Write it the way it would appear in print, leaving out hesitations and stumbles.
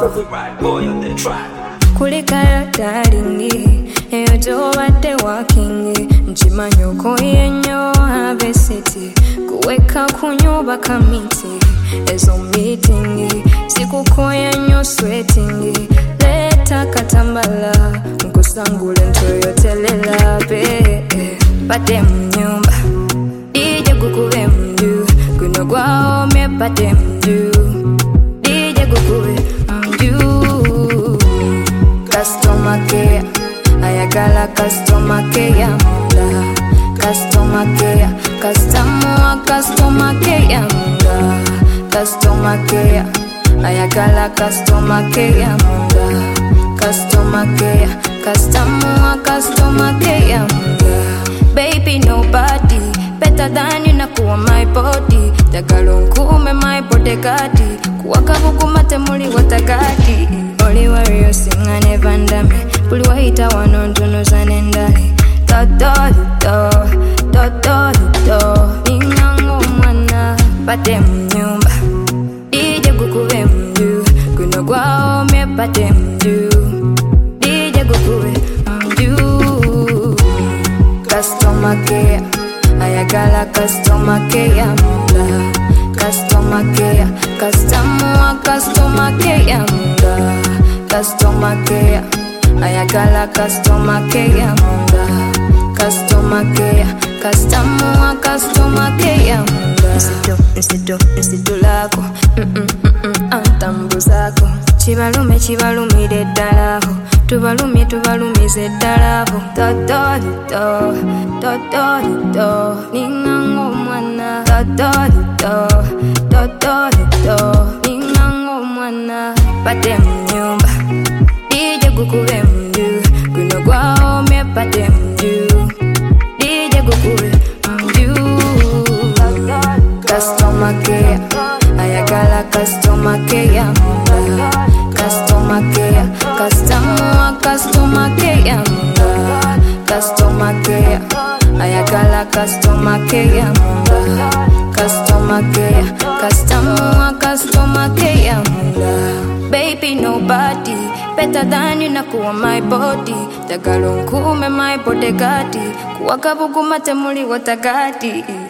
Right boy on the track. Kulikala talingi eyo wadde wakingi nchimanyoko yenyo avesiti kuweka kunyuba kamiti ezo meetingi sikukoya nyo sweatingi leta katambala nkusangule ntoyotelela be bade mnyumba DJ gukube mju kuno gwaome bade mju DJ gukube mju Customer care, ayagala customer care munda. Customer care, customer care munda. Customer care, ayagala customer care munda. Customer care, customer care munda. Baby nobody better than you nakuwa my body. Dagalo nkume my bodyguard. Kuwakabuku mate muli watagadi. Oli warrior singa nevandame Puli wahita wanontuno zanendali Toto Ningango mwana Pate mnyumba DJ gukube mju Kuno gwaome pate mju DJ gukube mju Customer care Ayagala customer care mula Customer care Customer care mula Customer care, ayagala customer care munda. Customer care, customer care munda. Nsitu lako, antambu zako. Chibalumire ddalaho, tubalumize ddalaho. Toto, ningango mwana. Toto, ningango mwana. Pate mnyumba DJ gukube mju Kuno gwaome pate mju DJ gukube mju Customer care ayagala customer care munda. Customer care customer care munda. Customer care ayagala customer care munda. Customer care customer care munda. Baby nobody better than you nakuwa my body. Dagalo nkume my bodyguard. Kuwakabuku mate muli watagadi.